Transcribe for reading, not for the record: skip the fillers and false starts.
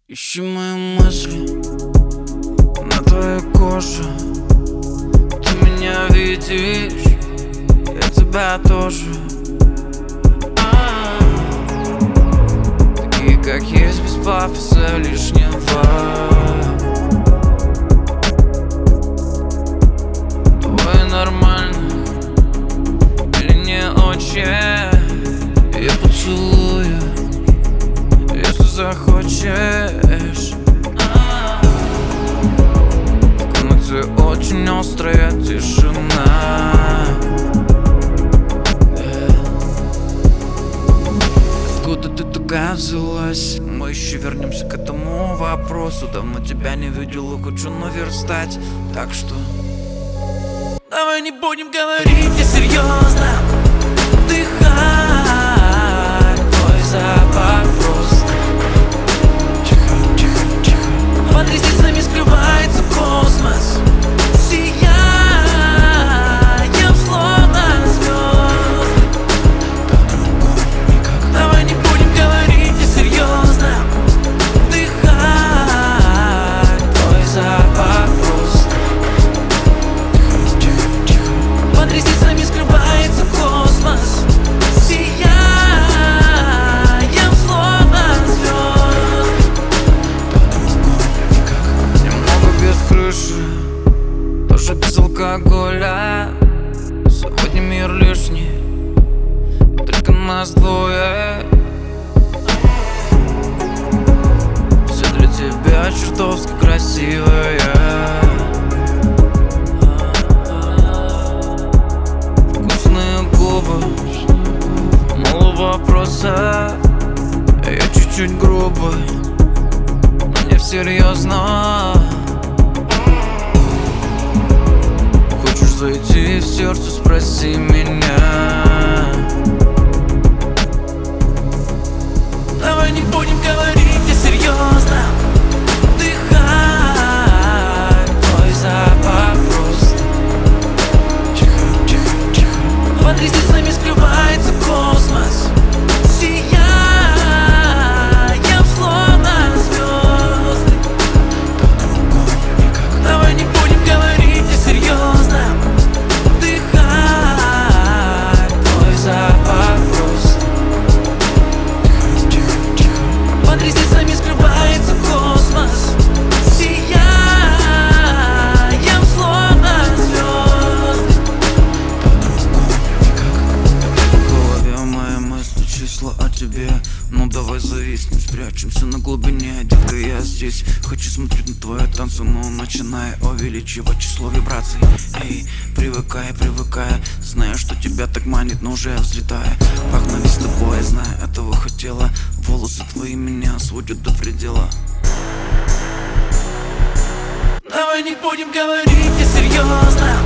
Ищи мои мысли на твоей коже. Ты меня видишь, я тебя тоже. Такие, как есть, без пафоса лишнего. Твой нормально или не очень? Я поцелую, если захочешь. В комнате очень острая тишина. Откуда ты такая взялась? Мы еще вернемся к этому вопросу. Давно тебя не видел и хочу наверстать. Так что давай не будем говорить несерьезно. Вдыхай твой запах просто. Под ресницами скрывается космос. Сияем словно звезды. Давай не будем говорить несерьезно. Вдыхай твой запах просто. Под ресницами скрывается космос. Сияем словно звезды. Немного без крыши, тоже без алкоголя. Сегодня мир лишний, только нас двое. Все для тебя чертовски красивая. Вкусные губы, мало вопросов. Я чуть-чуть грубый, но не всерьезно. Хочешь зайти в сердце, спроси меня. Давай не будем говорить несерьезно. Вдыхай твой запах просто. Под ресницами скрывается космос. Сияем словно звезды. Давай не будем говорить несерьезно. Вдыхай твой запах просто. Под ресницами скрывается космос. Сияем словно звезды. В голове мои мысли, числа о тебе. Ну давай зависнем, спрячемся на глубине. Детка, я здесь, хочу смотреть на твои танцы. Но начинай увеличивать число вибраций. Эй, привыкай, зная, что тебя так манит, но уже взлетая. Пахнули с тобой, зная, этого хотела. Волосы твои меня сводят до предела. Давай не будем говорить несерьезно.